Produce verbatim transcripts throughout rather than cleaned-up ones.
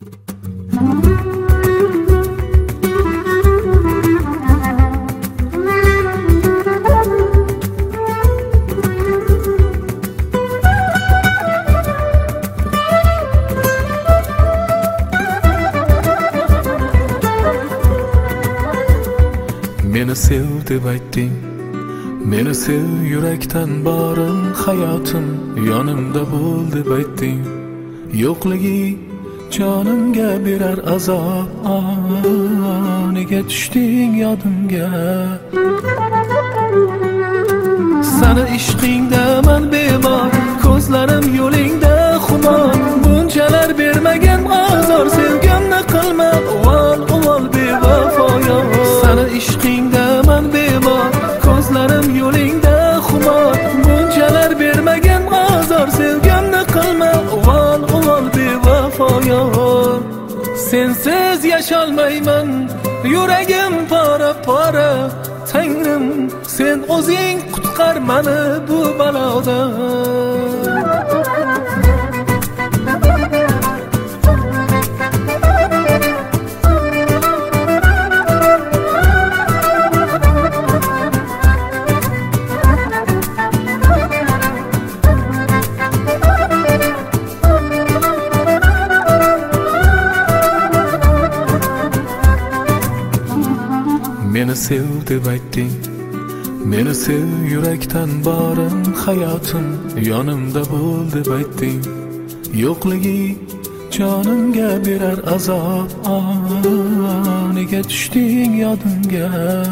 Meni sev deb aytding, meni sev yurakdan borim, hayotim yonimda bo'l deb aytding. Yo'qligi jonimga berar azob, nega tushding yodimga? Sani ishqingda man bemor, ko'zlarim yo'lingda xumor. Bunchalar bermagan azor, sevgimni qilma uvol uvol bevafoyo. Sani ishqingda man bemor, ko'zlarim yo'lingda xumor. Bunchalar bermagan azor, sevgimni qilma uvol uvol bevafoyo. Sensiz yasholmayman, yuragim pora pora. Tangrim, sen o'zing qutqar meni bu balodan. Meni sev deb aytding, meni sev yurakdan borim, hayotim yonimda bo'l deb aytding. Yo'qligi jonimga berar azob, nega tushding yodimga?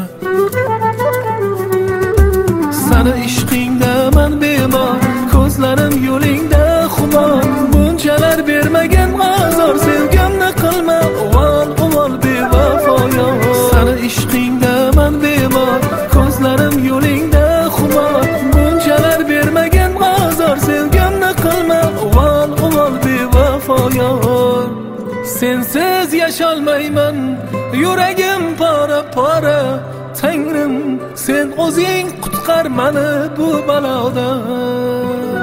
Sani ishqingda man bemor, ko'zlarim yo'lingda xumor. Bunchalar bermagan azor, sevgimni qilma uvol uvol bevafoyo. Sani ishqingda man bemor, ko'zlarim yo'lingda xumor. Bunchalar bermagan azor, sevgimni qilma uvol uvol bevafoyo. Sensiz yasholmayman, yuragim pora pora. Tangrim, sen o'zing qutqar meni bu balodan.